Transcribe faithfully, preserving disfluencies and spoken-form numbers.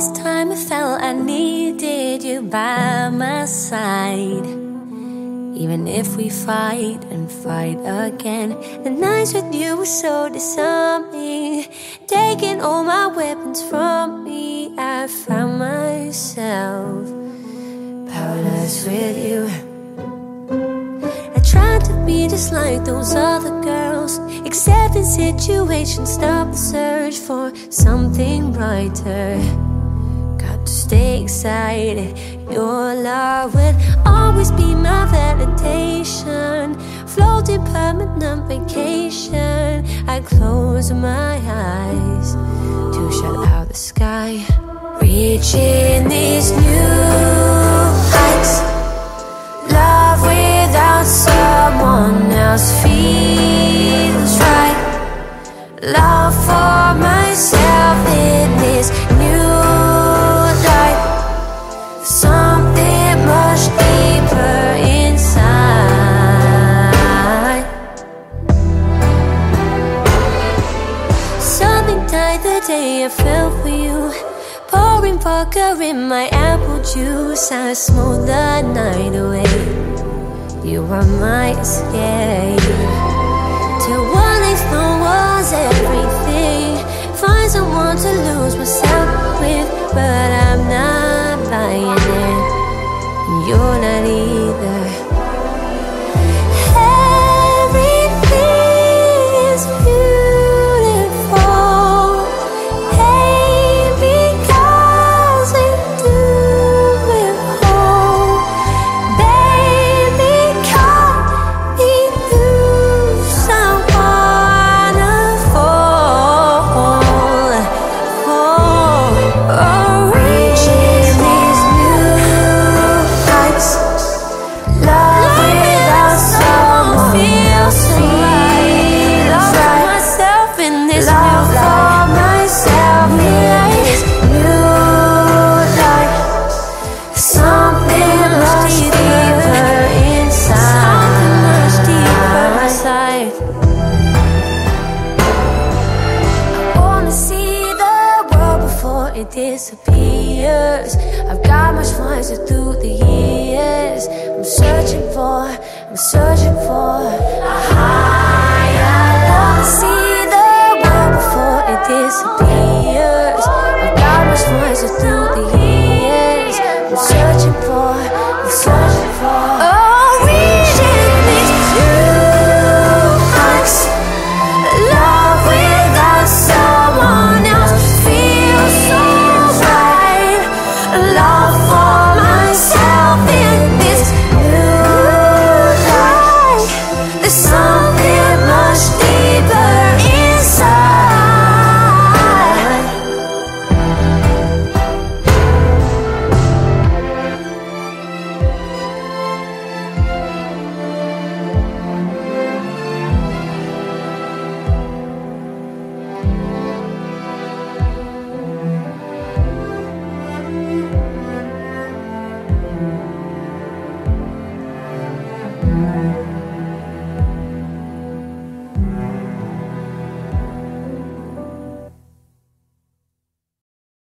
this time I felt I needed you by my side. Even if we fight and fight again, the nights with you were so disarming. Taking all my weapons from me, I found myself powerless with you. I tried to be just like those other girls, accepting situations, stop the search for something brighter. Got to stay excited, your love will always be my validation. Floating permanent vacation, I close my eyes to shut out the sky. Reaching these new heights, love without someone else feels right. Love for myself in this new light. Something much deeper inside. Something died the day I fell for you. Pouring vodka in my apple juice, I smoothed the night away. You were my escape. Till one night long was everything. Find someone to lose myself with, but I'm not buying it, and you're not either. Everything is beautiful, hey, because we do it whole. Baby, call me loose, I wanna fall, fall, oh, reaching these new heights. Love without someone feels sweet. Love myself in this love for myself in this new life. Something much deeper inside. Something much deeper inside. I wanna see the world before it disappears. I've got much wiser through the years. I'm searching for, I'm searching for a higher love. I wanna see the world before it disappears.